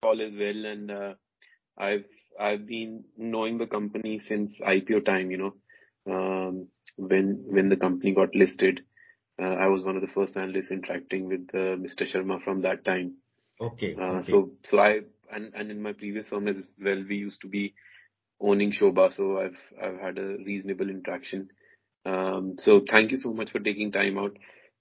all is well, and I've I've been knowing the company since IPO time. When the company got listed, I was one of the first analysts interacting with Mr. Sharma from that time. Okay, okay. So I and in my previous firm as well, we used to be owning Shobha, so I've had a reasonable interaction. So thank you so much for taking time out.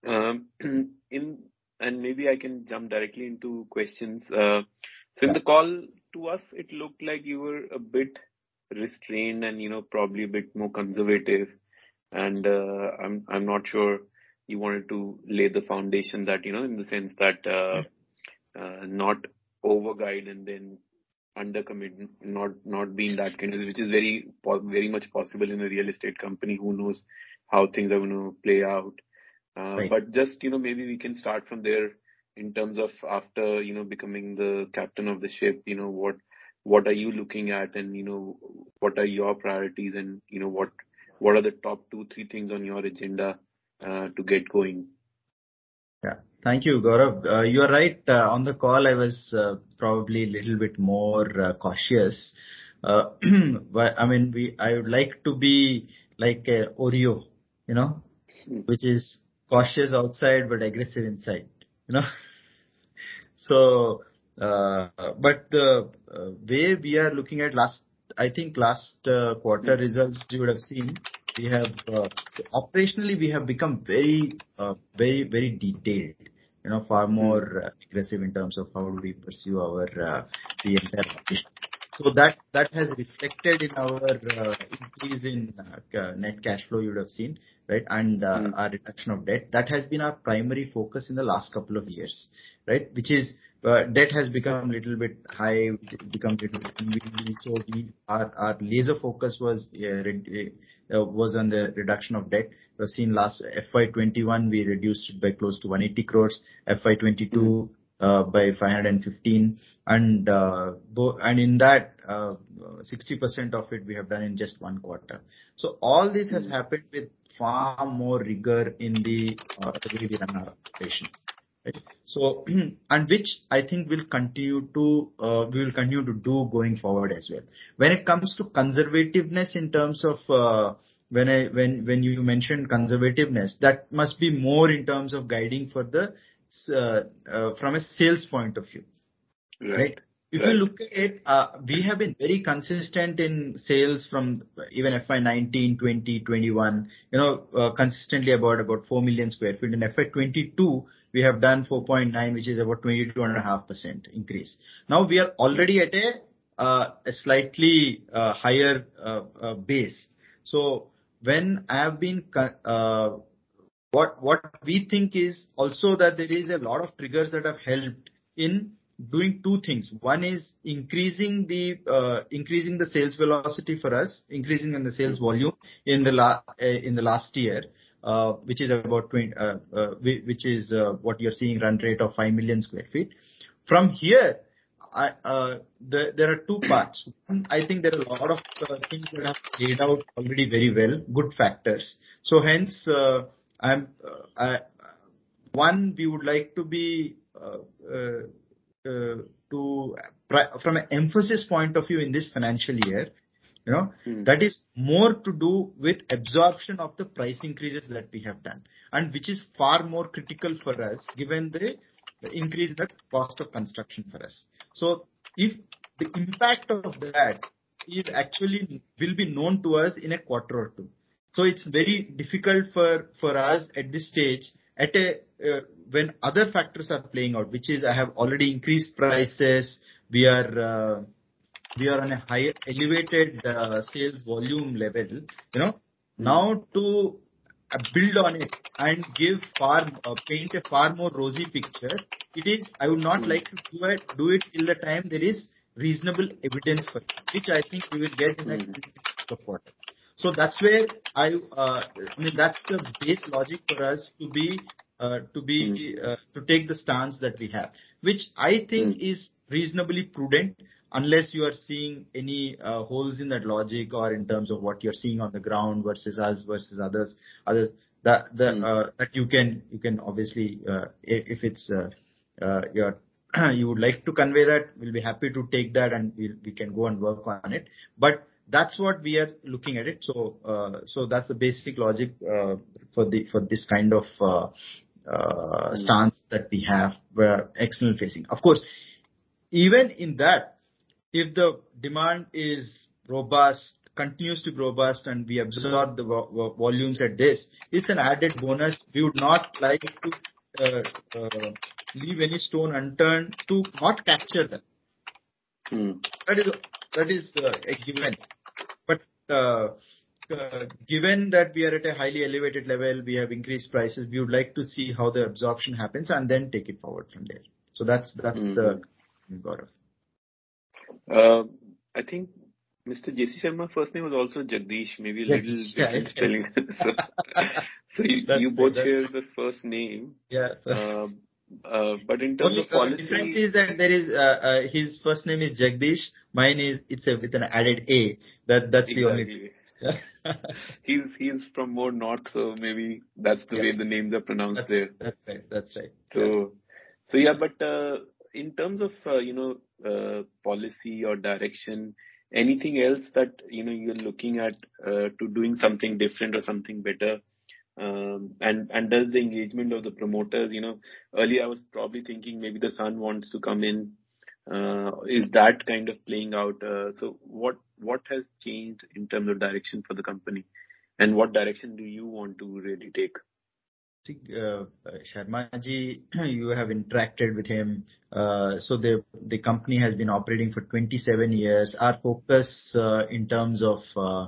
In and maybe I can jump directly into questions. So in Yeah. the call to us, it looked like you were a bit restrained and probably a bit more conservative. And I'm not sure you wanted to lay the foundation that in the sense that not over guide and then under commit, not being that kind of, which is very much possible in a real estate company. Who knows how things are going to play out? Right. But just maybe we can start from there in terms of after becoming the captain of the ship. What are you looking at, and what are your priorities, and what are the top two, three things on your agenda to get going? Yeah. Thank you, Gaurav. You are right. On the call, I was probably a little bit more cautious. But I mean, I would like to be like a Oreo, you know, Hmm. which is cautious outside but aggressive inside, you know. So, but the way we are looking at I think last quarter Hmm. results you would have seen, we have operationally we have become very detailed, far Hmm. more aggressive in terms of how do we pursue our the entire operation. So that has reflected in our increase in net cash flow you would have seen, right? And Hmm. our reduction of debt. That has been our primary focus in the last couple of years, right? Which is debt has become a little bit high, become a little bit unwieldy. So our laser focus was on the reduction of debt. We've seen last FY21 we reduced it by close to 180 crores, Hmm. FY22 by 515, and in that 60% of it we have done in just one quarter. So all this has Hmm. happened with far more rigor in the way we run our operations. Right? So, and which I think we will continue to do going forward as well. When it comes to conservativeness in terms of when you mentioned conservativeness, that must be more in terms of guiding for the from a sales point of view. Right. Right. If you Right. look at it, we have been very consistent in sales from even FY19, 20, 21, consistently about 4 million square feet. In FY22, we have done 4.9, which is about 22.5% increase. Now we are already at a slightly higher base. So when I have been what we think is also that there is a lot of triggers that have helped in doing two things. One is increasing the sales velocity for us, increasing in the sales volume in the last year, which is about 20, which is what you're seeing run rate of 5 million square feet. From here, there are two parts. One, I think there are a lot of things that have played out already very well, good factors. So hence, one, we would like to be from an emphasis point of view in this financial year, Hmm. that is more to do with absorption of the price increases that we have done, and which is far more critical for us given the increase in the cost of construction for us. So if the impact of that is actually will be known to us in a quarter or two. So it's very difficult for us at this stage when other factors are playing out, which is I have already increased prices. We are on a high elevated sales volume level. Hmm. Now to build on it and paint a far more rosy picture. I would not Hmm. like to do it till the time there is reasonable evidence for it, which I think we will get in the Hmm. quarter. So that's where that's the base logic for us Hmm. to take the stance that we have, which I Hmm. think is reasonably prudent, unless you are seeing any holes in that logic or in terms of what you're seeing on the ground versus us versus others that Hmm. you can obviously if it's you're you would like to convey that, we'll be happy to take that and we can go and work on it. But that's what we are looking at it. So that's the basic logic for this kind of stance that we have external facing. Of course, even in that, if the demand is robust, continues to be robust, and we absorb the volumes at this, it's an added bonus. We would not like to leave any stone unturned to not capture them. That is a given. But given that we are at a highly elevated level, we have increased prices, we would like to see how the absorption happens and then take it forward from there. So that's the Gaurav. I think Mr. J.C. Sharma first name was also Jagdish, maybe a little Jagdish, different spelling. So you both share the first name. Yeah. But in terms of policy, the difference is that there is his first name is Jagdish. Mine is with an added A. That's exactly the only. He's from more north, so maybe that's the way the names are pronounced there. That's right. So yeah, but in terms of policy or direction, anything else that you're looking at to doing something different or something better? And does the engagement of the promoters, earlier I was probably thinking maybe the son wants to come in. Is that kind of playing out? So what has changed in terms of direction for the company, and what direction do you want to really take? Sharma ji, you have interacted with him. So the company has been operating for 27 years. Our focus in terms of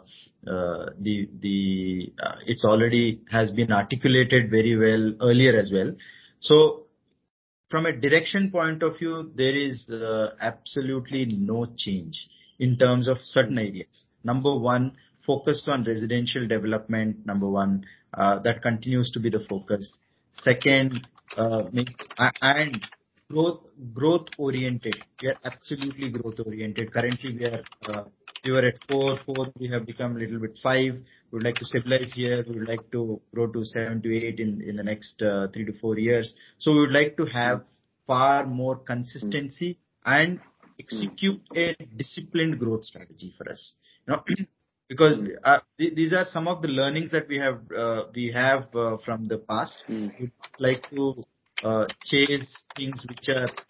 it's already has been articulated very well earlier as well. So from a direction point of view, there is absolutely no change in terms of certain areas. Number one, focused on residential development. Number one, that continues to be the focus. Second, and growth oriented. We are absolutely growth oriented. Currently, we were at 4. We have become a little bit 5. We would like to stabilize here. We would like to grow to 7 to 8 in the next 3 to 4 years. So we would like to have far more consistency and execute a disciplined growth strategy for us. Because these are some of the learnings that we have from the past. We'd like to chase things which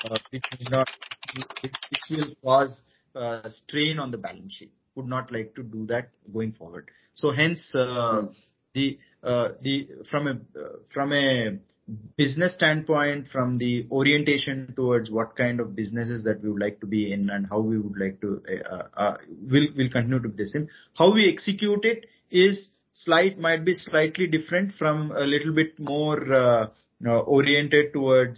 will cause strain on the balance sheet. Would not like to do that going forward. So hence from a business standpoint, from the orientation towards what kind of businesses that we would like to be in and how we would like to will continue to be the same. How we execute it is might be slightly different, from a little bit more oriented towards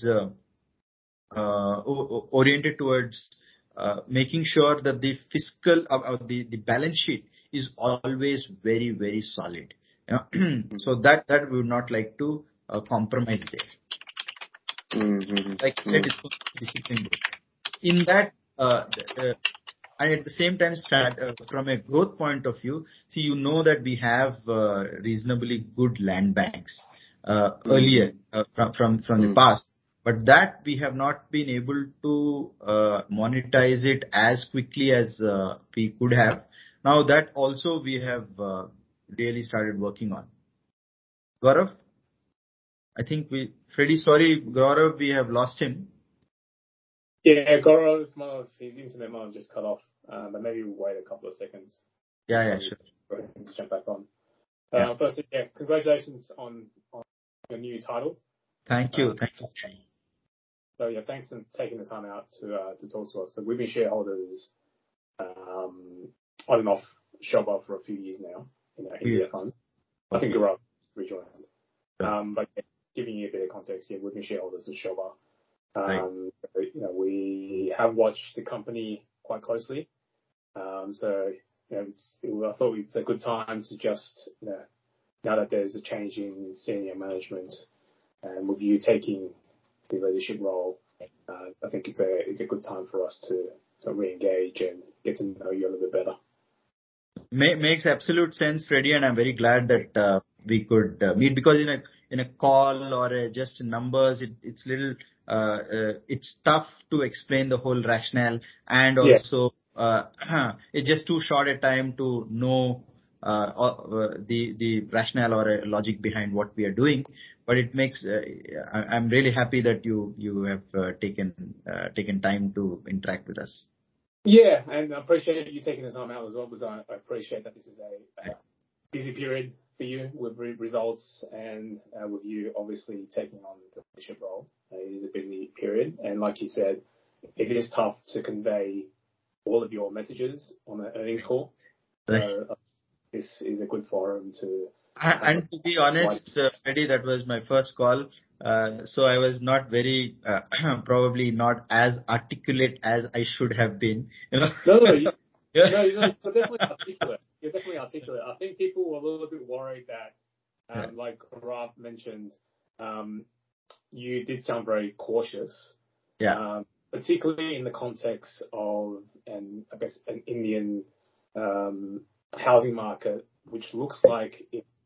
making sure that the fiscal the balance sheet is always very, very solid. So that we would not like to compromise there. Like I said, it's discipline. In that, and at the same time, from a growth point of view, see, that we have reasonably good land banks earlier from the past, but that we have not been able to monetize it as quickly as we could have. Now that also we have really started working on. Gaurav? I think Freddy, sorry, Gaurav, we have lost him. Yeah, Gaurav, his internet might have just cut off, but maybe we'll wait a couple of seconds. Yeah, sure. For him to jump back on. Firstly, congratulations on your new title. Thank you. So thanks for taking the time out to talk to us. So we've been shareholders on and off Shobha for a few years now in our India fund. I think Gaurav rejoined. But giving you a bit of context here, we've been shareholders of Shobha. We have watched the company quite closely. So I thought it's a good time to just now that there's a change in senior management and with you taking the leadership role, I think it's a good time for us to re-engage and get to know you a little bit better. Makes absolute sense, Freddie, and I'm very glad that we could meet, because in a call or just numbers, it's little it's tough to explain the whole rationale, and Yeah. also it's just too short a time to know the rationale or a logic behind what we are doing. But it makes I'm really happy that you have taken time to interact with us. Yeah, and I appreciate you taking the time out as well, because I appreciate that this is a busy period for you with results, and with you obviously taking on the leadership role. It is a busy period, and like you said, it is tough to convey all of your messages on an earnings call. So this is a good forum to. And to be honest, Freddie, that was my first call. So I was not very, probably not as articulate as I should have been. You know? No, you're definitely articulate. You're definitely articulate. I think people were a little bit worried that, like Gaurav mentioned, you did sound very cautious. Yeah. Particularly in the context of, I guess, an Indian housing market, which looks like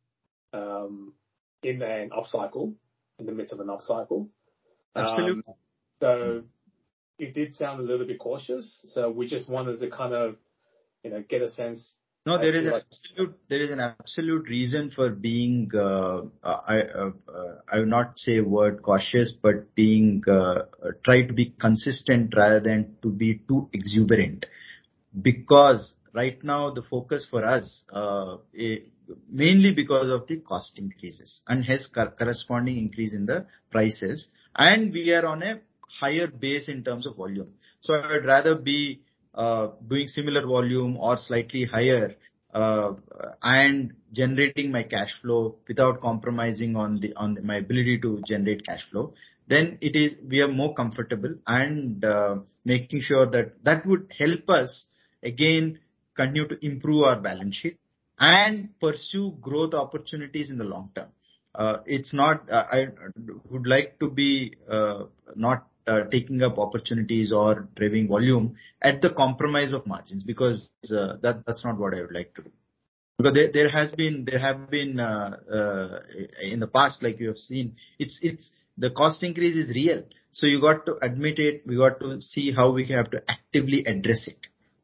in an upcycle, in the midst of an upcycle. Absolutely. So it did sound a little bit cautious. So we just wanted to kind of, get a sense. No, there is an absolute reason for being, I would not say word cautious, but being, try to be consistent rather than to be too exuberant. Because right now the focus for us, mainly because of the cost increases and hence corresponding increase in the prices, and we are on a higher base in terms of volume. So I would rather be doing similar volume or slightly higher, and generating my cash flow without compromising on my ability to generate cash flow. Then we are more comfortable, and making sure that would help us again continue to improve our balance sheet and pursue growth opportunities in the long term. It's not, I would like to be not taking up opportunities or driving volume at the compromise of margins, because that's not what I would like to do. Because there have been in the past, like you have seen, it's the cost increase is real. So you got to admit it. We got to see how we have to actively address it.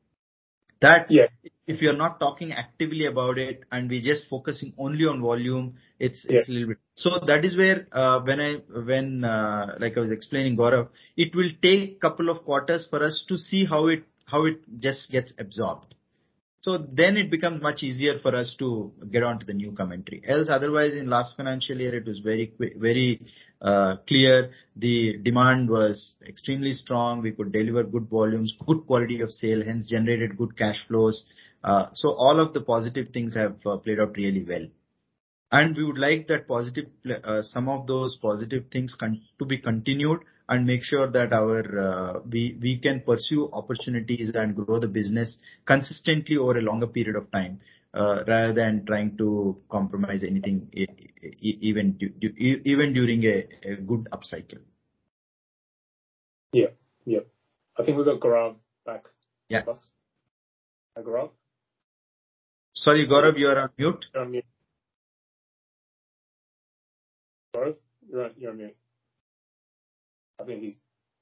If you're not talking actively about it and we just focusing only on volume, it's a little bit. So that is where when like I was explaining, Gaurav, it will take couple of quarters for us to see how it just gets absorbed. So then it becomes much easier for us to get on to the new commentary. Else, otherwise, in last financial year, it was very clear. The demand was extremely strong. We could deliver good volumes, good quality of sale, hence generated good cash flows. So all of the positive things have played out really well. And we would like that some of those positive things to be continued, and make sure that we can pursue opportunities and grow the business consistently over a longer period of time, rather than trying to compromise anything, even during a good upcycle. Yeah. I think we've got Gaurav back. Yeah. Hi, Gaurav. Sorry, Gaurav, you are on mute. You're on mute. Gaurav, you're on mute. I think he's.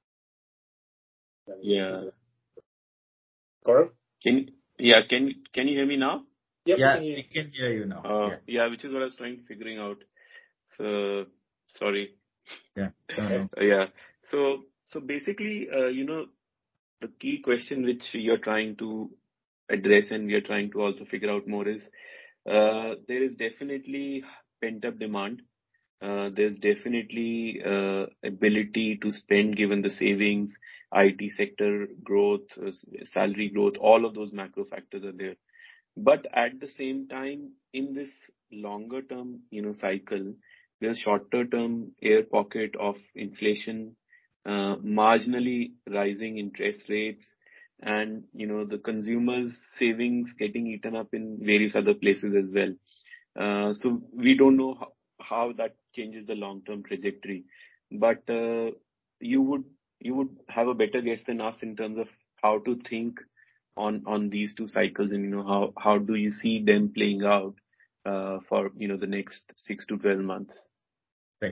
Yeah. Gaurav? Can you hear me now? Yep, Yeah, we can hear you now. Yeah, which is what I was figuring out. So, sorry. Yeah. No. Yeah. So basically, the key question which you're trying to address and we are trying to also figure out more is, there is definitely pent-up demand. There's definitely ability to spend given the savings, IT sector growth, salary growth, all of those macro factors are there. But at the same time, in this longer term, cycle, there's shorter term air pocket of inflation, marginally rising interest rates, and the consumers' savings getting eaten up in various other places as well. So we don't know how that changes the long-term trajectory. But you would have a better guess than us in terms of how to think on these two cycles, and how do you see them playing out for the next 6 to 12 months? Right.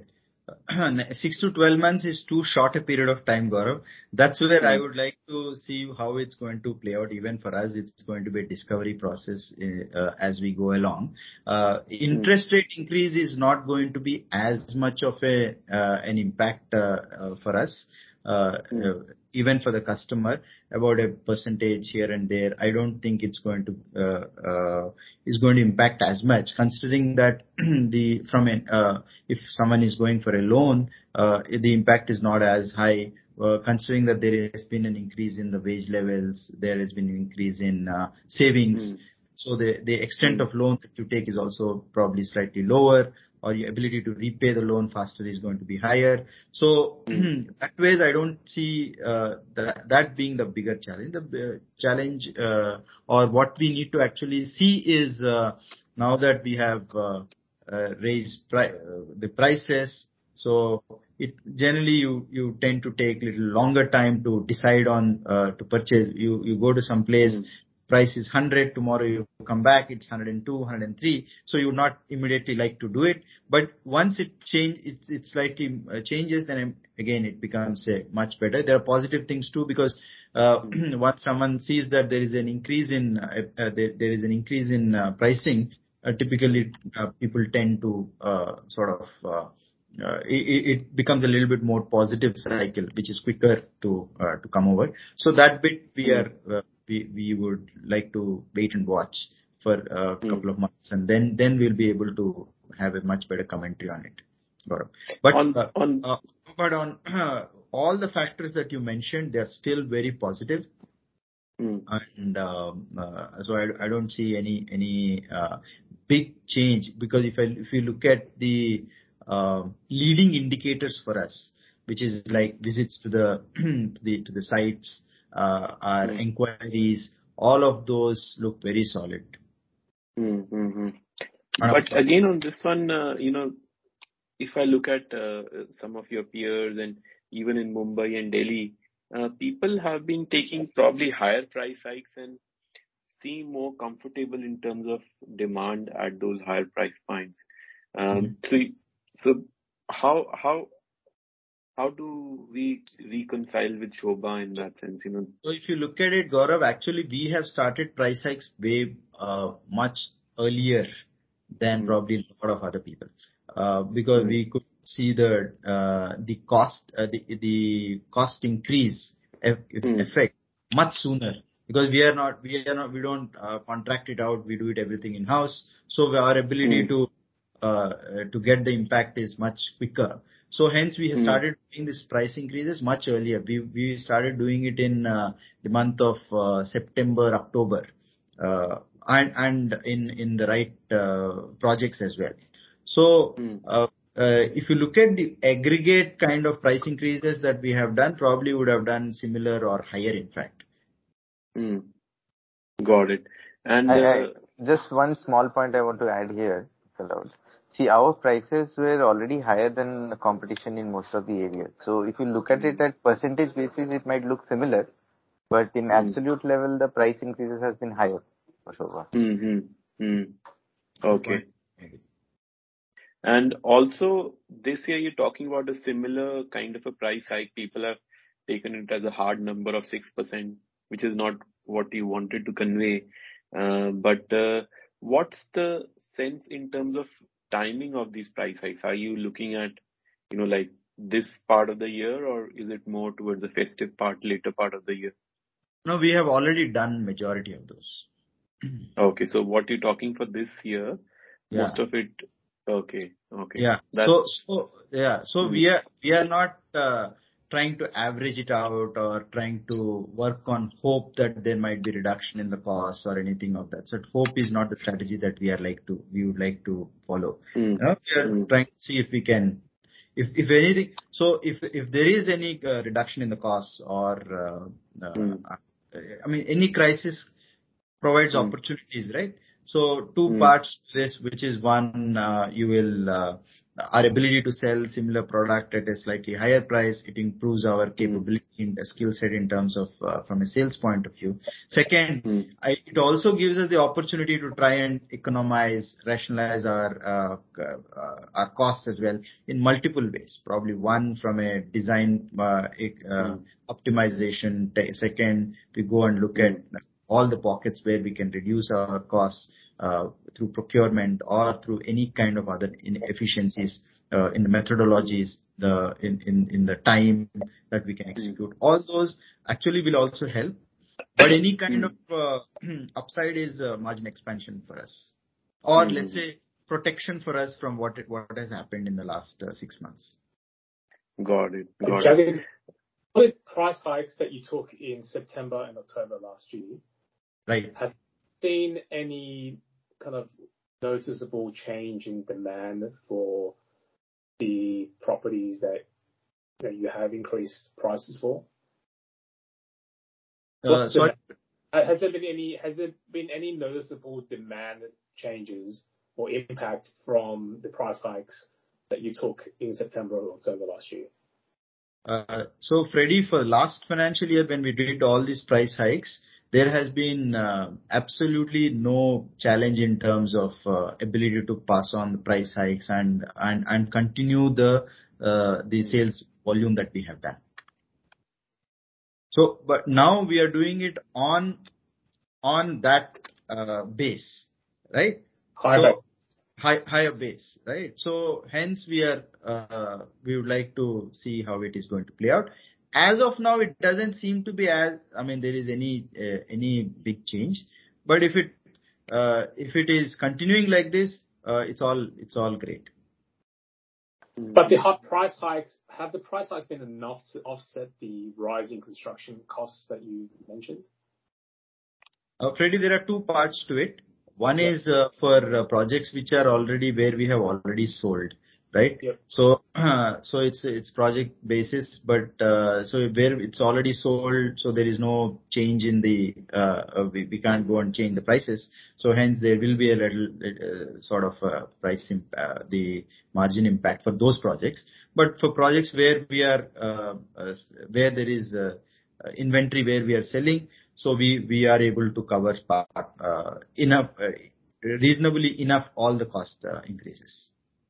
6 to 12 months is too short a period of time, Gaurav. That's where I would like to see how it's going to play out. Even for us, it's going to be a discovery process as we go along. Interest rate increase is not going to be as much of an impact for us. Even for the customer, about a percentage here and there, I don't think it's going to impact as much. Considering that if someone is going for a loan, the impact is not as high. Considering that there has been an increase in the wage levels, there has been an increase in savings. So the extent of loans that you take is also probably slightly lower, or your ability to repay the loan faster is going to be higher. So that ways, I don't see that being the bigger challenge. The challenge or what we need to actually see is now that we have raised the prices, so it generally you tend to take a little longer time to decide on to purchase. You go to some place. Price is 100, tomorrow you come back, it's 102, 103. So you would not immediately like to do it. But once it slightly changes, then again, it becomes much better. There are positive things too, because once someone sees that there is an increase in pricing, typically people tend to it becomes a little bit more positive cycle, which is quicker to come over. So that bit we would like to wait and watch for a couple of months, and then we'll be able to have a much better commentary on it. But on all the factors that you mentioned, they're still very positive. And so I don't see any big change, because if you look at the leading indicators for us, which is like visits to the sites, our inquiries, all of those look very solid. But again, on this one, if I look at some of your peers, and even in Mumbai and Delhi, people have been taking probably higher price hikes and seem more comfortable in terms of demand at those higher price points. So how do we reconcile with Shobha in that sense? So if you look at it, Gaurav, actually we have started price hikes way much earlier than probably a lot of other people, because we could see the cost increase effect much sooner, because we don't contract it out, we do it everything in house. So our ability to get the impact is much quicker. So hence we have started doing this price increases much earlier. We started doing it in the month of September, October, and in the right projects as well. So if you look at the aggregate kind of price increases that we have done, probably would have done similar or higher, in fact. Got it. And just one small point I want to add here, fellows. See, our prices were already higher than the competition in most of the areas. So if you look at it at percentage basis, it might look similar, but in absolute level, the price increases has been higher for Shobha. Okay. And also, this year you're talking about a similar kind of a price hike. People have taken it as a hard number of 6%, which is not what you wanted to convey. But what's the sense in terms of timing of these price hikes? Are you looking at, like this part of the year, or is it more towards the festive part, later part of the year? No, we have already done majority of those. Okay, so what you're talking for this year, most of it. Okay. Yeah. So we are not trying to average it out or trying to work on hope that there might be reduction in the cost or anything of that. So hope is not the strategy that we would like to follow. We are trying to see if we can, if anything. So if there is any reduction in the cost, or any crisis provides opportunities, right? So two parts to this, which is one, you will, our ability to sell similar product at a slightly higher price. It improves our capability in the skill set in terms of, from a sales point of view. Second, it also gives us the opportunity to try and economize, rationalize our costs as well in multiple ways. Probably one from a design, optimization. Second, we go and look at all the pockets where we can reduce our costs through procurement or through any kind of other inefficiencies in the methodologies, in the time that we can execute. All those actually will also help. But any kind of upside is margin expansion for us, or let's say protection for us from what has happened in the last 6 months. Got it. Javed, the price hikes that you took in September and October last year, right? Have you seen any kind of noticeable change in demand for the properties that you have increased prices for? Has there been any noticeable demand changes or impact from the price hikes that you took in September or October last year? So Freddie, for last financial year, when we did all these price hikes, there has been absolutely no challenge in terms of ability to pass on the price hikes and continue the sales volume that we have done. So, but now we are doing it on that base, right? Higher base, right? So hence we would like to see how it is going to play out. As of now, it doesn't seem to be there is any big change. But if it is continuing like this, it's all great. But the price hikes, have the price hikes been enough to offset the rising construction costs that you mentioned? Freddie, there are two parts to it. One is for projects which are already where we have already sold, right? Yep. So it's project basis, but so where it's already sold, so there is no change in the we can't go and change the prices. So hence there will be a little sort of price the margin impact for those projects. But for projects where we are where there is inventory where we are selling, so we are able to cover reasonably enough all the cost increases.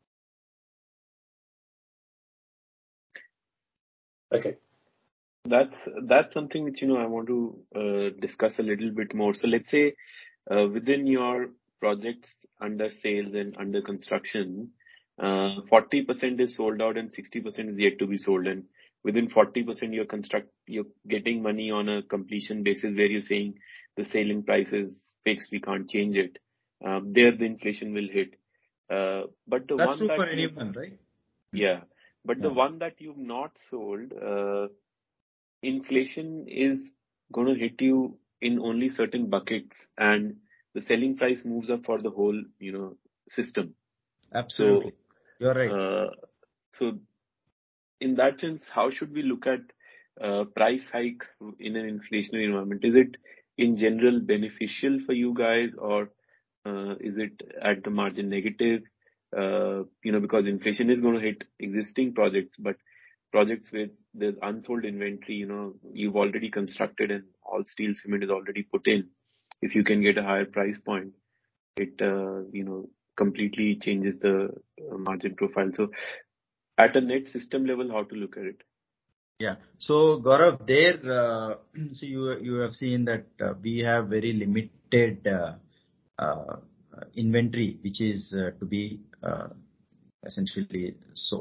Okay. That's something which I want to discuss a little bit more. So let's say within your projects under sales and under construction, 40% is sold out and 60% is yet to be sold. And within 40% you're getting money on a completion basis where you're saying the selling price is fixed, we can't change it. There the inflation will hit. But the that's one true that for anyone, right? Yeah. But the one that you've not sold, inflation is going to hit you in only certain buckets, and the selling price moves up for the whole, system. Absolutely. So, you're right. So in that sense, how should we look at price hike in an inflationary environment? Is it in general beneficial for you guys, or is it at the margin negative? Because inflation is going to hit existing projects, but projects with there's unsold inventory, you've already constructed and all steel cement is already put in. If you can get a higher price point, it, completely changes the margin profile. So at a net system level, how to look at it? Yeah. So Gaurav, there, so you have seen that we have very limited inventory, which is to be essentially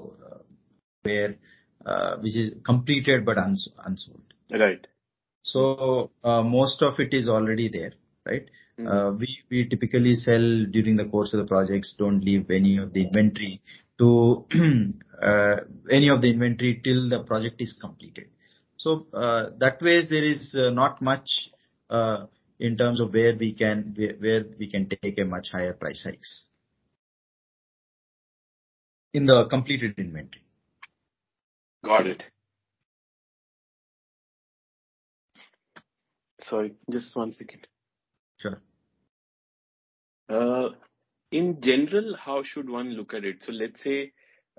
which is completed but unsold. Right. So most of it is already there, right? We typically sell during the course of the projects, don't leave any of the inventory till the project is completed. So that way there is not much in terms of where we can take a much higher price hikes in the completed inventory. Got it. Sorry, just 1 second. Sure. In general, how should one look at it? So let's say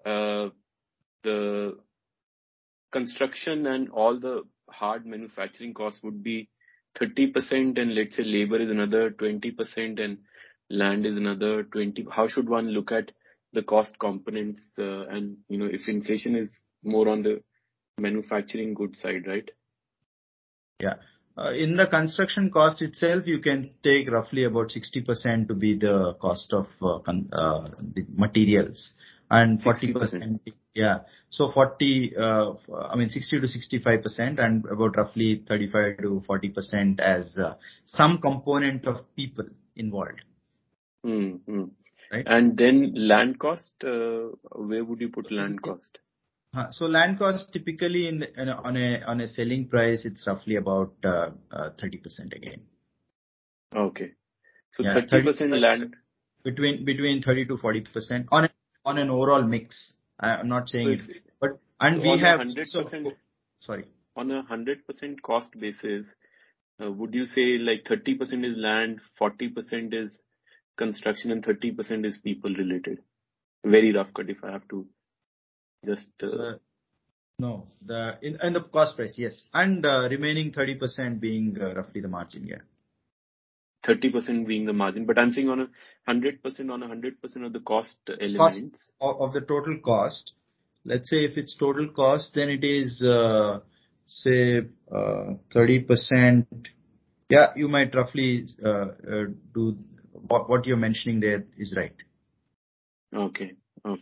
the construction and all the hard manufacturing costs would be 30%, and let's say labor is another 20%, and land is another 20. How should one look at the cost components? And if inflation is more on the manufacturing goods side, right? Yeah. In the construction cost itself, you can take roughly about 60% to be the cost of the materials, and 40%. Yeah. So 60 to 65%, and about roughly 35 to 40% as some component of people involved. Mm-hmm. Right. And then land cost, where would you put land cost? So land cost typically on a selling price, it's roughly about 30% again. Okay. So Yeah, 30% land. Between 30 to 40% on an overall mix. I'm not saying So it, but and we have 100%. Sorry. On a 100% cost basis, would you say like 30% is land, 40% is construction, and 30% is people related? Very rough cut if I have to just. No, in the cost price, yes, and remaining 30% being roughly the margin, yeah. 30% being the margin, but I'm saying on a 100% of the cost elements of the total cost. Let's say if it's total cost, then it is say 30%. Yeah, you might roughly do what you're mentioning there is right. Okay.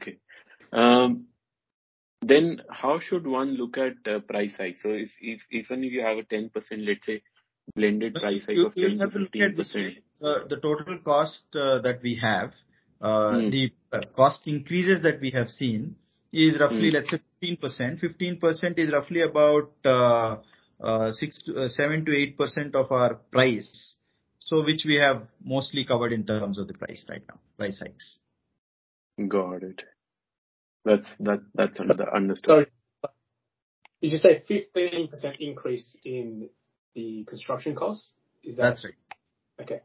Then how should one look at price hike? So if even if you have a 10%, let's say blended price hike of 10 to 15%. The total cost that we have, the cost increases that we have seen is roughly, let's say 15%. 15% is roughly about 7 to 8% of our price. So which we have mostly covered in terms of the price right now, price hikes. Got it. That's understood. Sorry. Did you say 15% increase in the construction costs? That's right. Okay.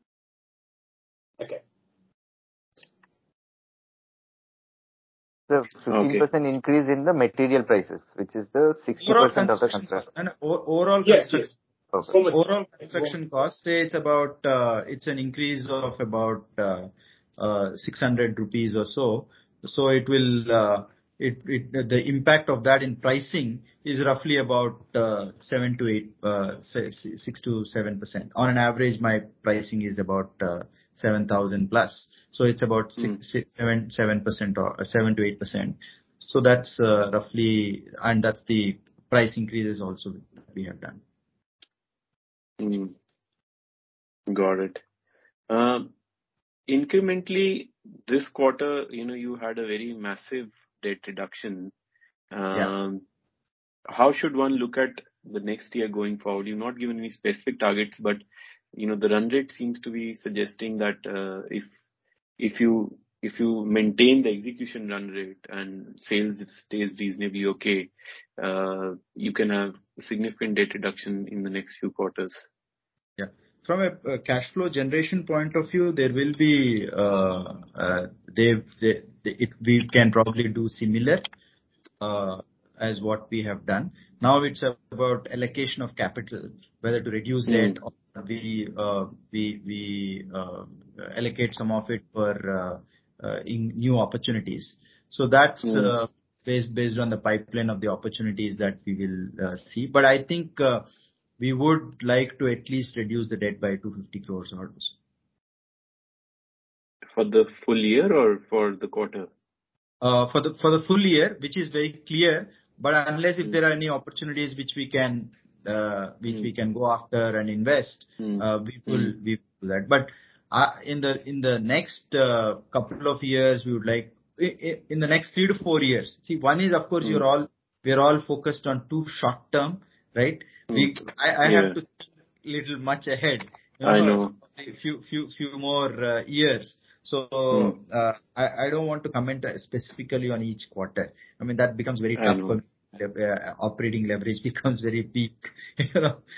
The 15% increase in the material prices, which is the 60% of the construction. And overall yes. Overall construction cost, say it's about it's an increase of about 600 rupees or so. So it will the impact of that in pricing is roughly about 6 to 7%. On an average, my pricing is about 7,000 plus. So it's about 7% or 7 to 8%. So that's roughly, and that's the price increases also that we have done. Got it. Incrementally, this quarter, you had a very massive debt reduction. How should one look at the next year going forward? You've not given any specific targets, but the run rate seems to be suggesting that if you maintain the execution run rate and sales stays reasonably okay, you can have significant debt reduction in the next few quarters. Yeah. From a cash flow generation point of view, there will be we can probably do similar as what we have done. Now it's about allocation of capital, whether to reduce debt or we allocate some of it for in new opportunities. So that's based on the pipeline of the opportunities that we will see. But I think we would like to at least reduce the debt by 250 crores or so. For the full year or for the quarter? For the full year, which is very clear. But unless if there are any opportunities which we can go after and invest, we will do that. But in the next couple of years, we would like in the next 3 to 4 years. See, one is of course we're all focused on too short term, right? I have to think little much ahead. I know. A few more years. So I don't want to comment specifically on each quarter. I mean that becomes very tough for me. Operating leverage becomes very weak.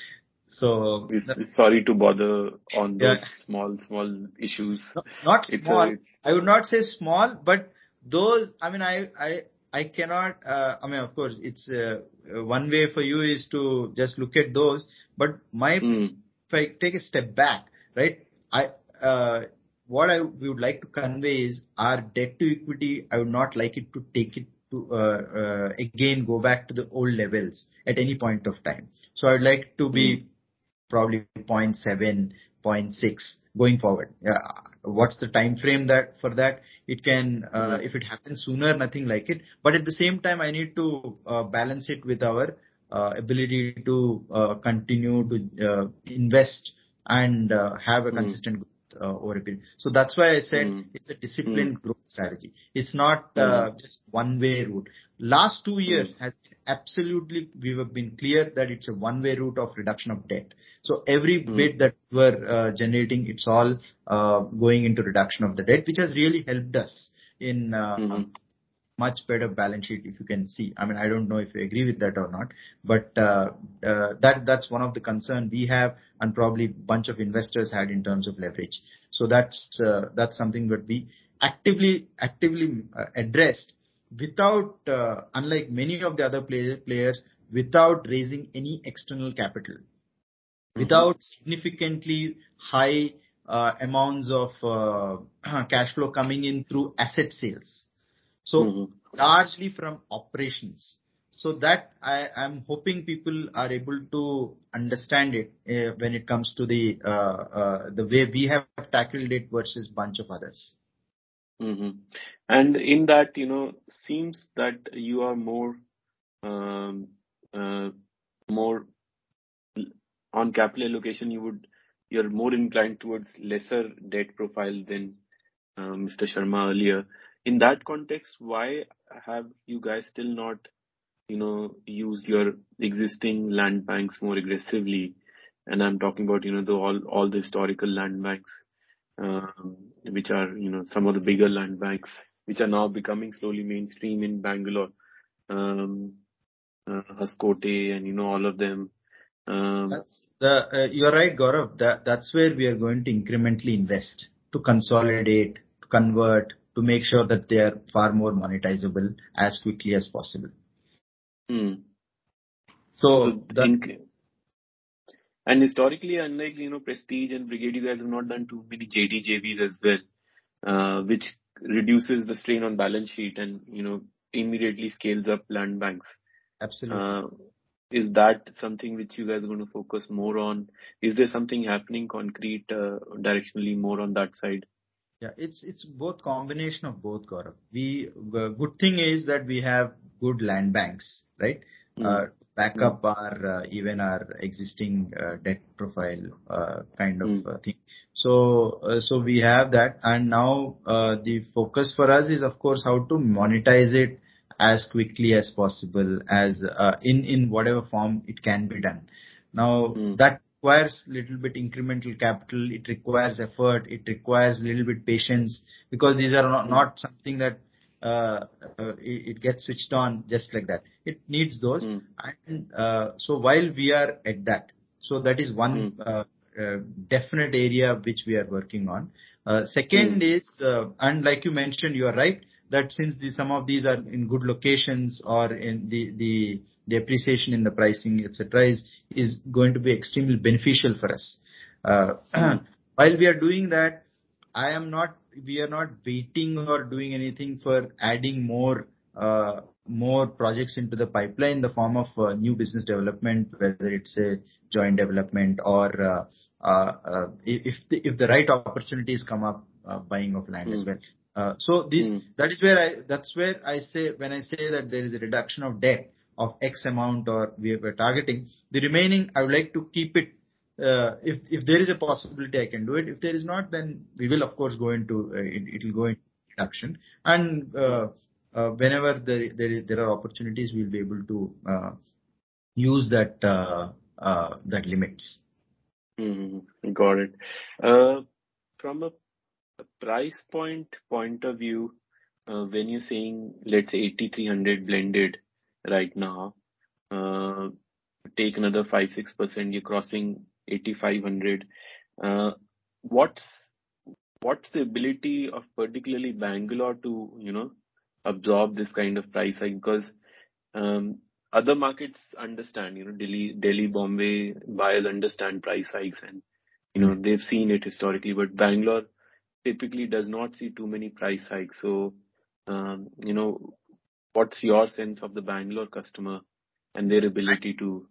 So Sorry to bother on yeah, those small issues. not It's small. a I would not say small, but those. I mean, I cannot. I mean, of course, it's one way for you is to just look at those. But mm, if I take a step back, right? I what I would like to convey is our debt to equity. I would not like it to take it to again go back to the old levels at any point of time. So I would like to mm, be probably zero point 0.7, zero point 0.6 going forward. Yeah. What's the time frame that for that? It can, mm, if it happens sooner, nothing like it. But at the same time, I need to balance it with our ability to continue to invest and have a mm, consistent growth over a period. So that's why I said mm, it's a mm, disciplined growth strategy. It's not mm, just one way route. Last 2 years mm, has absolutely, we have been clear that it's a one-way route of reduction of debt. So every mm, bit that we're generating, it's all going into reduction of the debt, which has really helped us in mm, much better balance sheet, if you can see. I mean, I don't know if you agree with that or not, but that's one of the concern we have, and probably bunch of investors had in terms of leverage. So that's something that we actively addressed without, unlike many of the other players, without raising any external capital, mm, without significantly high amounts of cash flow coming in through asset sales. So mm. largely from operations. So that I'm hoping people are able to understand it when it comes to the way we have tackled it versus bunch of others. Mm-hmm. And in that, seems that you are more um, uh, more on capital allocation. You're more inclined towards lesser debt profile than Mr. Sharma earlier. In that context, why have you guys still not, used your existing land banks more aggressively? And I'm talking about, all the historical land banks, which are, some of the bigger land banks, which are now becoming slowly mainstream in Bangalore, um, Hoskote, and all of them. You're right, Gaurav. That's where we are going to incrementally invest to consolidate, to convert, to make sure that they are far more monetizable as quickly as possible. Hmm. So So that and historically, unlike Prestige and Brigade, you guys have not done too many JVs as well, which reduces the strain on balance sheet and immediately scales up land banks. absolutely. Uh, is that something which you guys are going to focus more on? Is there something happening concrete directionally more on that side? Yeah, it's both combination of both, Gaurav. The good thing is that we have good land banks, right? Hmm. Back Hmm. up our even our existing debt profile kind of Hmm. thing. So we have that, and now the focus for us is, of course, how to monetize it as quickly as possible, as in whatever form it can be done. Now Hmm. that requires little bit incremental capital. It requires effort. It requires little bit patience, because these are Hmm. not something that it gets switched on just like that. It needs those. Hmm. And so while we are at that, so that is Hmm. one definite area which we are working on. Hmm. Second is, and like you mentioned, you are right, that since some of these are in good locations, or in the appreciation in the pricing, etc., is going to be extremely beneficial for us. Hmm. While we are doing that, we are not waiting or doing anything for adding more projects into the pipeline in the form of new business development, whether it's a joint development or if the right opportunities come up, buying of land as Hmm. well. So Hmm. that's where I say, when I say that there is a reduction of debt of X amount, or we're targeting the remaining, I would like to keep it. If there is a possibility, I can do it. If there is not, then we will of course go into it will go into reduction. And whenever there are opportunities, we'll be able to use that limits. Hmm. Got it. Uh, from a price point of view, when you're saying, let's say 8,300 blended right now, uh, take another 5-6%, you're crossing 8,500. What's the ability of particularly Bangalore to absorb this kind of price hike? Because other markets understand, Delhi, Bombay buyers understand price hikes, and they've seen it historically. But Bangalore typically does not see too many price hikes. So, what's your sense of the Bangalore customer and their ability to?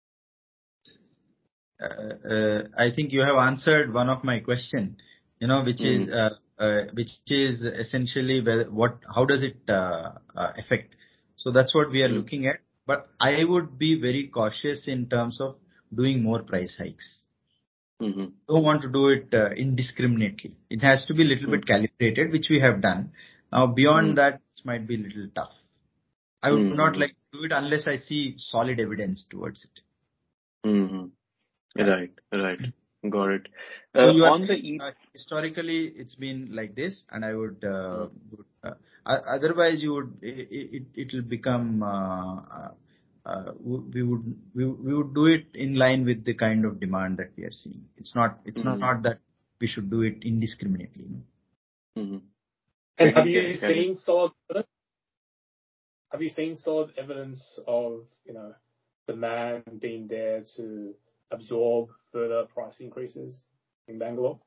I think you have answered one of my question, which is essentially how does it affect? So that's what we are looking at. But I would be very cautious in terms of doing more price hikes. Don't want to do it indiscriminately. It has to be a little bit calibrated, which we have done. Now beyond that, it might be a little tough. I would not like to do it unless I see solid evidence towards it. Right. Got it. Historically, it's been like this, and I would. Otherwise, it will become. We would do it in line with the kind of demand that we are seeing. It's not that we should do it indiscriminately. And have you seen solid evidence? Have you seen solid evidence of demand being there to absorb further price increases in Bangalore?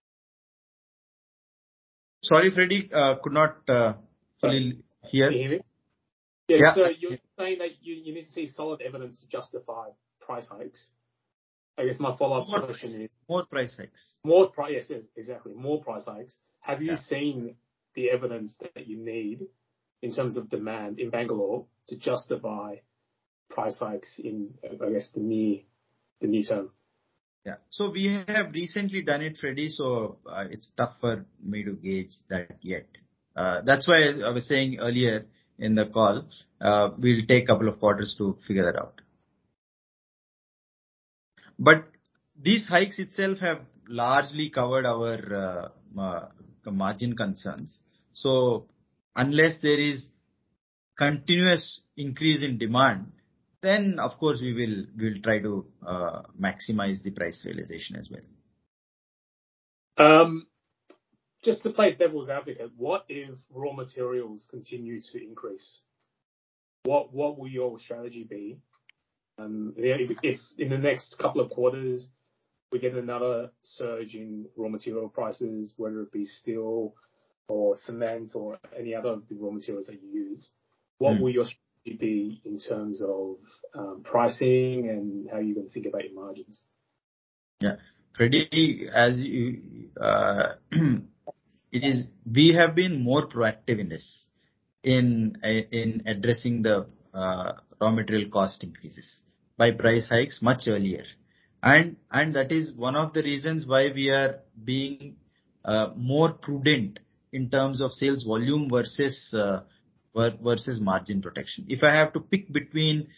Sorry, Freddie, could not fully hear. Can you hear me? Yeah. So you're saying that you need to see solid evidence to justify price hikes. I guess my follow-up question is more price hikes. Yes, exactly. More price hikes. Have you seen the evidence that you need in terms of demand in Bangalore to justify price hikes in, I guess, the near term? Yeah. So we have recently done it, Freddie, so it's tough for me to gauge that yet. That's why I was saying earlier in the call, we'll take a couple of quarters to figure that out. But these hikes itself have largely covered our margin concerns. So unless there is continuous increase in demand, then of course we'll try to maximize the price realization as well. Just to play devil's advocate, what if raw materials continue to increase? What will your strategy be? If in the next couple of quarters we get another surge in raw material prices, whether it be steel or cement or any other of the raw materials that you use, what will your strategy be in terms of pricing and how you're going to think about your margins? Yeah, Freddie, we have been more proactive in this, in addressing the raw material cost increases by price hikes much earlier, and that is one of the reasons why we are being more prudent in terms of sales volume versus margin protection. If I have to pick between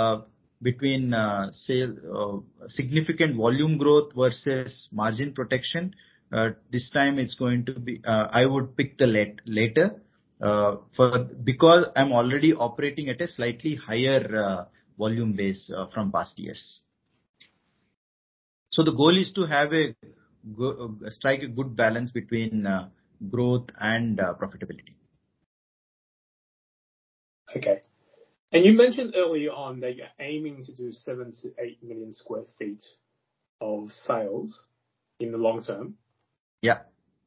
significant volume growth versus margin protection, this time it's going to be I would pick the later because I'm already operating at a slightly higher volume base from past years. So the goal is to have strike a good balance between growth and profitability. Okay. And you mentioned earlier on that you're aiming to do 7 to 8 million square feet of sales in the long term. Yeah.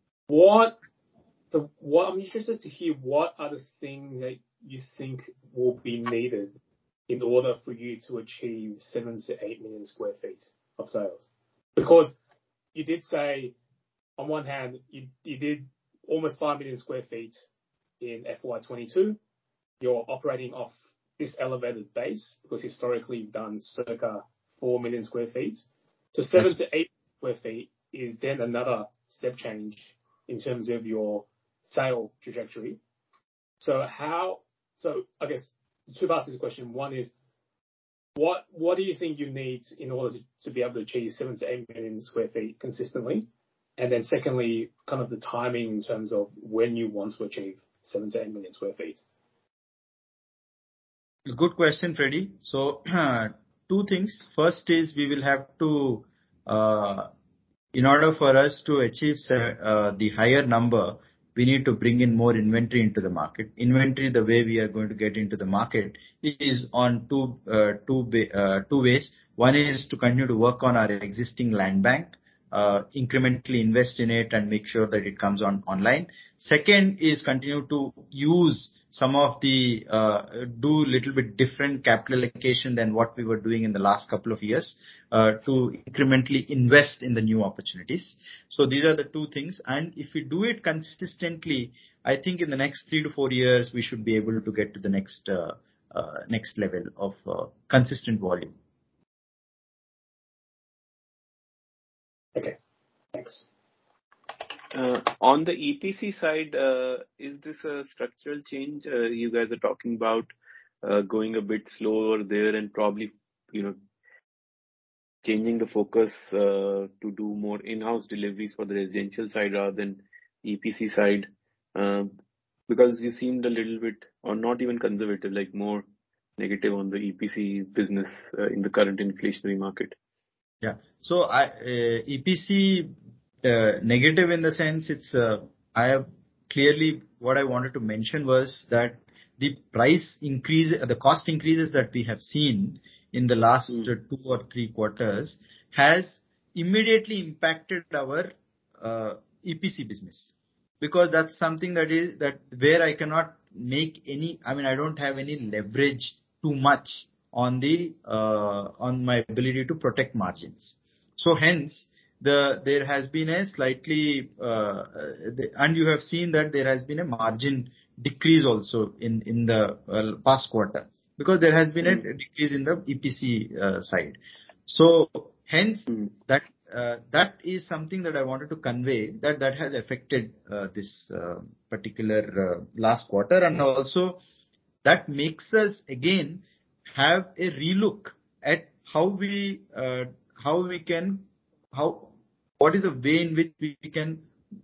I'm interested to hear what are the things that you think will be needed in order for you to achieve 7 to 8 million square feet of sales. Because you did say, on one hand, you did almost 5 million square feet in FY22. You're operating off this elevated base because historically you've done circa 4 million square feet. So 7 to 8 square feet is then another step change in terms of your sale trajectory. So I guess two parts to this question. One is, what do you think you need in order to be able to achieve 7 to 8 million square feet consistently? And then secondly, kind of the timing in terms of when you want to achieve 7 to 8 million square feet. Good question, Freddie. So two things. First is we will have to, in order for us to achieve the higher number, we need to bring in more inventory into the market. Inventory, the way we are going to get into the market is on two ways. One is to continue to work on our existing land bank, incrementally invest in it and make sure that it comes online. Second is continue to use some of the, do little bit different capital allocation than what we were doing in the last couple of years, to incrementally invest in the new opportunities. So these are the two things. And if we do it consistently, I think in the next 3 to 4 years, we should be able to get to the next level of consistent volume. Okay, thanks. On the EPC side, is this a structural change? You guys are talking about going a bit slower there and probably, changing the focus to do more in-house deliveries for the residential side rather than EPC side, because you seemed a little bit, or not even conservative, like more negative on the EPC business in the current inflationary market. Yeah. So EPC negative in the sense I have clearly what I wanted to mention was that the price increase, the cost increases that we have seen in the last 2 or 3 quarters has immediately impacted our EPC business, because that's something that where I cannot make any, I don't have any leverage too much on my ability to protect margins. So hence there has been a slightly and you have seen that there has been a margin decrease also in the past quarter, because there has been a decrease in the EPC side. So hence that is something that I wanted to convey, that has affected this particular last quarter, and also that makes us again have a relook at what is the way in which we can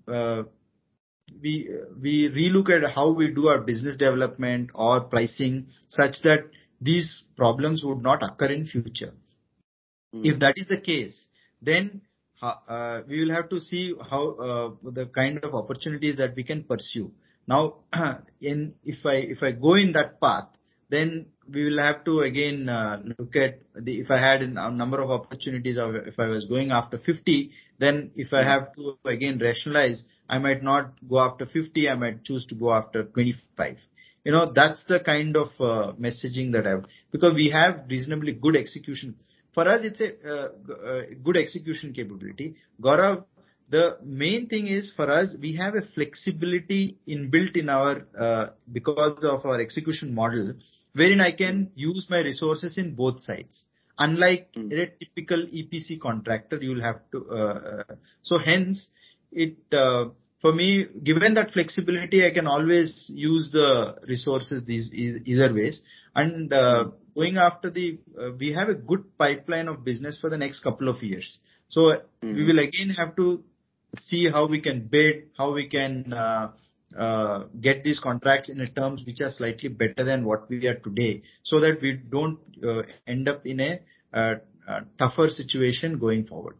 we relook at how we do our business development or pricing such that these problems would not occur in future. If that is the case, then we will have to see how the kind of opportunities that we can pursue. Now, if I go in that path, then we will have to again look at if I had a number of opportunities, or if I was going after 50, then if I have to again rationalize, I might not go after 50, I might choose to go after 25. That's the kind of messaging that because we have reasonably good execution. For us, it's a good execution capability. Gaurav, the main thing is for us, we have a flexibility inbuilt in our, because of our execution model, wherein I can use my resources in both sides. Unlike a typical EPC contractor, you will have to, so hence for me, given that flexibility, I can always use the resources either ways. And going after we have a good pipeline of business for the next couple of years. So we will again have to see how we can bid, how we can get these contracts in terms which are slightly better than what we are today, so that we don't end up in a tougher situation going forward.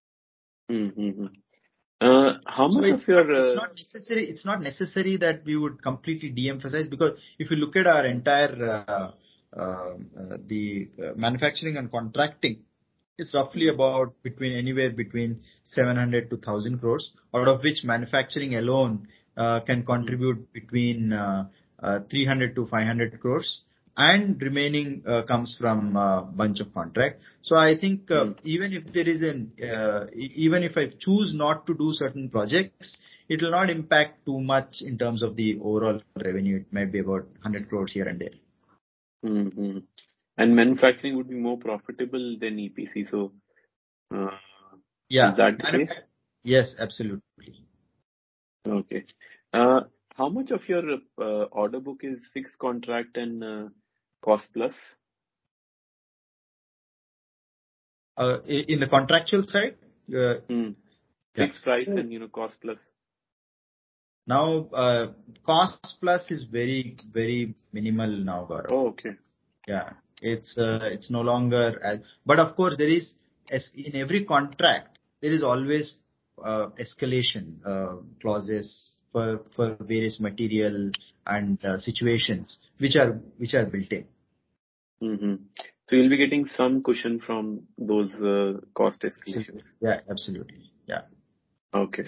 How much of your it's not necessary that we would completely de-emphasize, because if you look at our entire the manufacturing and contracting, it's roughly about anywhere between 700 to 1,000 crores, out of which manufacturing alone can contribute between 300 to 500 crores, and remaining comes from a bunch of contract. So I think even if there is even if I choose not to do certain projects, it will not impact too much in terms of the overall revenue. It might be about 100 crores here and there. And manufacturing would be more profitable than EPC. So, yeah, is that the case? Yes, absolutely. Okay. How much of your order book is fixed contract and cost plus? In the contractual side? Fixed price and cost plus. Now, cost plus is very, very minimal now, Gaurav. Oh, okay. Yeah. It's no longer as. But of course, there is, as in every contract, there is always escalation clauses for various material and situations which are built in. Mm-hmm. So you'll be getting some cushion from those cost escalations. Yeah, absolutely. Yeah. Okay.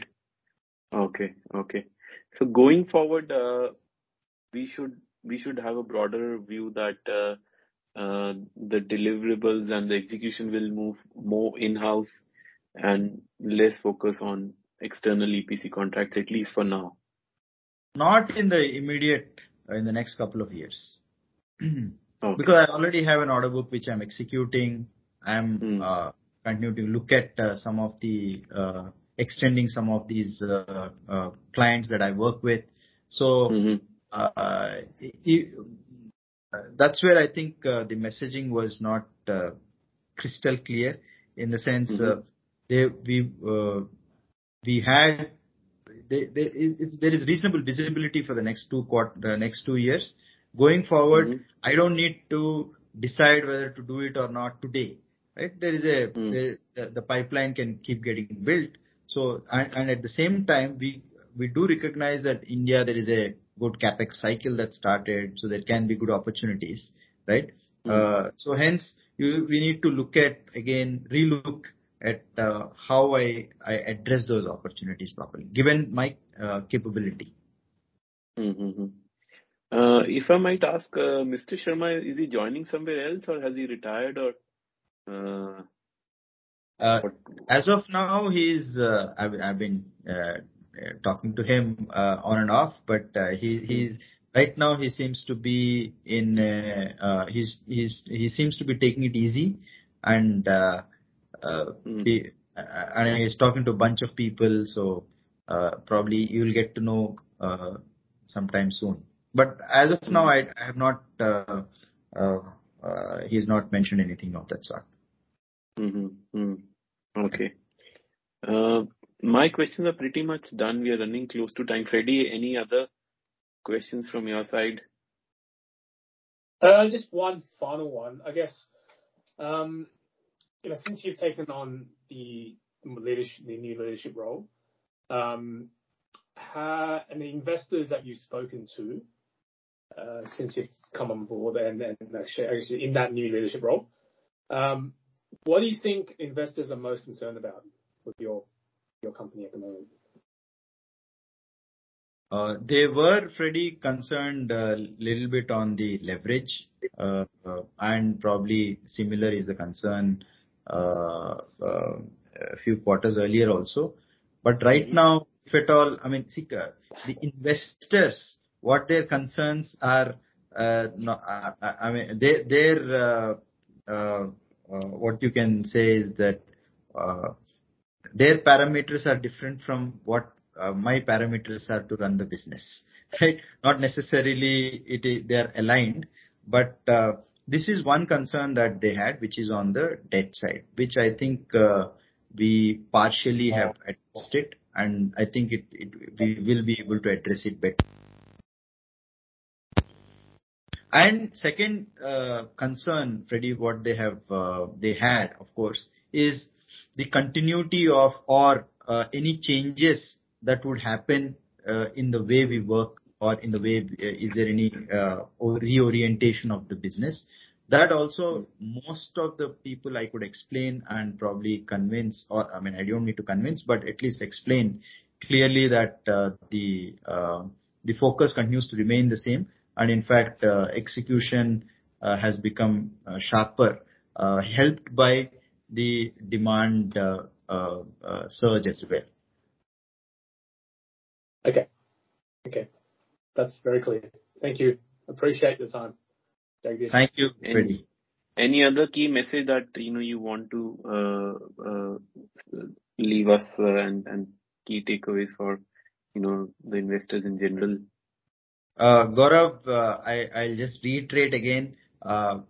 So going forward, we should have a broader view that the deliverables and the execution will move more in-house and less focus on external EPC contracts, at least for now. Not in the immediate, in the next couple of years. Okay. Because I already have an order book which I'm executing. I'm continuing to look at some of the extending some of these clients that I work with. So that's where I think the messaging was not crystal clear, in the sense we had there is reasonable visibility for the next 2 years. Going forward, I don't need to decide whether to do it or not today, right? There is the pipeline can keep getting built. So, and at the same time, we do recognize that India, there is a good capex cycle that started, so there can be good opportunities, right? So hence, we need to relook at how I address those opportunities properly, given my capability. If I might ask, Mr. Sharma, is he joining somewhere else, or has he retired, or? As of now, I've been talking to him on and off, but he's right now he seems to be in he seems to be taking it easy, and he's talking to a bunch of people, so probably you'll get to know sometime soon. But as of now, I have not. He's not mentioned anything of that sort. Okay. My questions are pretty much done. We are running close to time. Freddie, any other questions from your side? Just one final one, I guess. Since you've taken on the new leadership role, and the investors that you've spoken to since you've come on board and actually in that new leadership role, what do you think investors are most concerned about with your company at the moment? They were, Freddie, concerned a little bit on the leverage, and probably similar is the concern a few quarters earlier also. But right now, if at all, I mean, see, the investors, what their concerns are, what you can say is that their parameters are different from what my parameters are to run the business, right? Not necessarily they are aligned, but this is one concern that they had, which is on the debt side, which I think we partially have addressed it, and I think we will be able to address it better. And second concern, Freddie, what they had, of course, is the continuity of or any changes that would happen in the way we work, or in the way, is there any reorientation of the business. That also, most of the people I could explain and probably convince, or I mean, I don't need to convince, but at least explain clearly that the focus continues to remain the same. And in fact, execution has become sharper, helped by the demand surge as well. Okay. That's very clear. Thank you. Appreciate the time. Thank you, Freddie. Any other key message that you want to leave us and key takeaways for the investors in general? Gaurav, I'll just reiterate again. I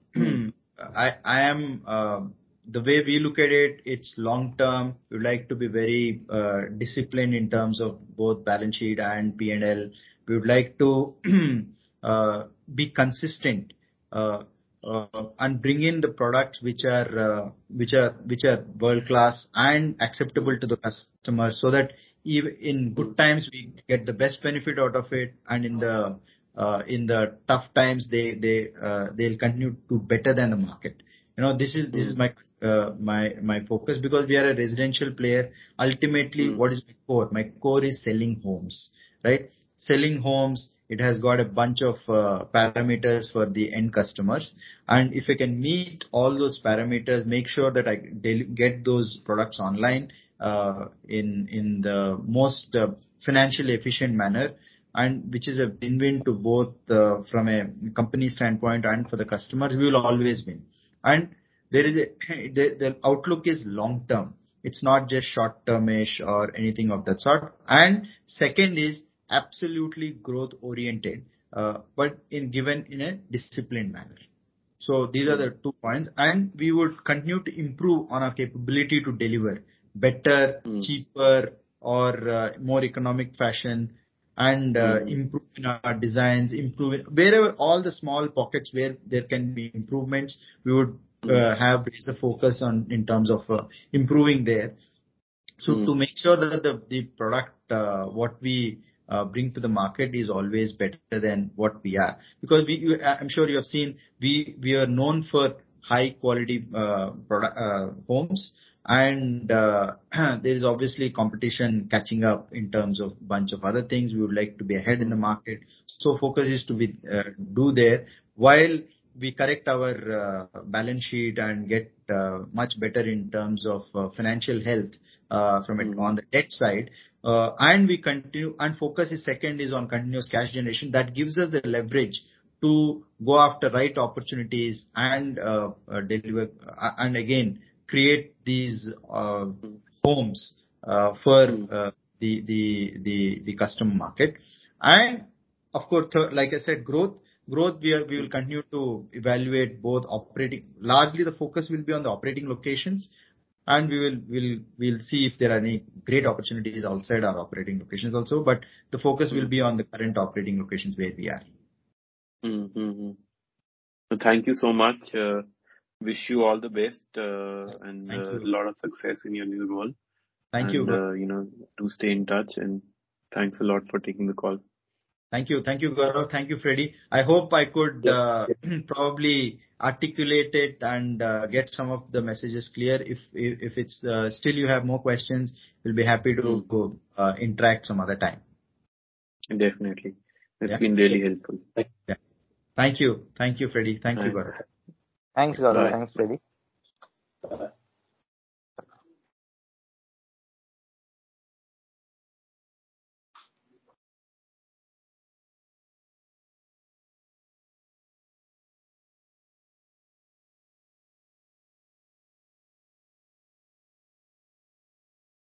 am the way we look at it, it's long term. We would like to be very disciplined in terms of both balance sheet and P&L. We would like to be consistent. and bring in the products which are world class and acceptable to the customer, so that even in good times we get the best benefit out of it, and in the tough times they'll continue to better than the market. This is my focus, because we are a residential player. Ultimately, what is my core? My core is selling homes, right? Selling homes, it has got a bunch of parameters for the end customers, and if I can meet all those parameters, make sure that I get those products online in the most financially efficient manner, and which is a win-win to both from a company standpoint and for the customers, we will always win. And there is the outlook is long term. It's not just short termish or anything of that sort. And second is absolutely growth oriented, but given in a disciplined manner. So these are the 2 points, and we would continue to improve on our capability to deliver better, cheaper, or more economic fashion, and improve in our designs, improve wherever all the small pockets where there can be improvements, we would have a focus on in terms of improving there. So to make sure that the product what we bring to the market is always better than what we are, because I'm sure you have seen we are known for high quality product homes, and there is obviously competition catching up in terms of bunch of other things. We would like to be ahead in the market, so focus is to be do there while we correct our balance sheet and get much better in terms of financial health from it on the debt side. And we continue, and focus is second is on continuous cash generation. That gives us the leverage to go after right opportunities and deliver, and again create these homes for the customer market. And of course, like I said, growth we will continue to evaluate both operating. Largely the focus will be on the operating locations, and we'll see if there are any great opportunities outside our operating locations also, but the focus will be on the current operating locations where we are. So thank you so much. Wish you all the best and a lot of success in your new role. Thank you. Do stay in touch, and thanks a lot for taking the call. Thank you, Gaurav. Thank you, Freddy. I hope I could probably articulate it and get some of the messages clear. If it's still you have more questions, we'll be happy to interact some other time. Definitely, it's been really helpful. Yeah. Thank you, Freddy. Thank you, Gaurav. Thanks, Gaurav. Thanks, Freddy. Bye.